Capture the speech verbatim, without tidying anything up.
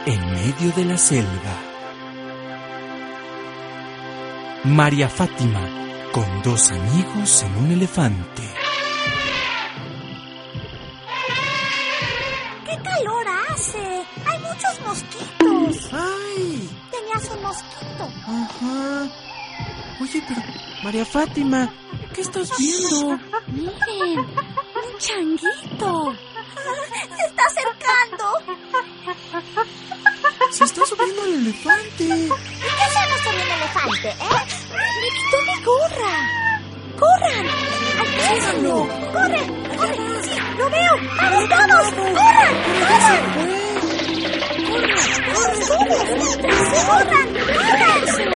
en medio de la selva. María Fátima con dos amigos en un elefante. ¡Qué calor hace! ¡Hay muchos mosquitos! ¡Ay! Tenías un mosquito. Ajá. Oye, pero María Fátima, ¿qué estás viendo? Miren, un changuito. Se está acercando. Se está subiendo el elefante. ¿Y qué hacemos con el elefante, eh? Me quitó mi gorra. ¡Corran! ¡Alcánzalo! ¡Corre! ¡Corre! ¡Sí! ¡Lo veo! ¡Vamos todos! ¡Corran! ¡Corran! ¡Corran! ¡Corran! ¡Corran! ¡Corran!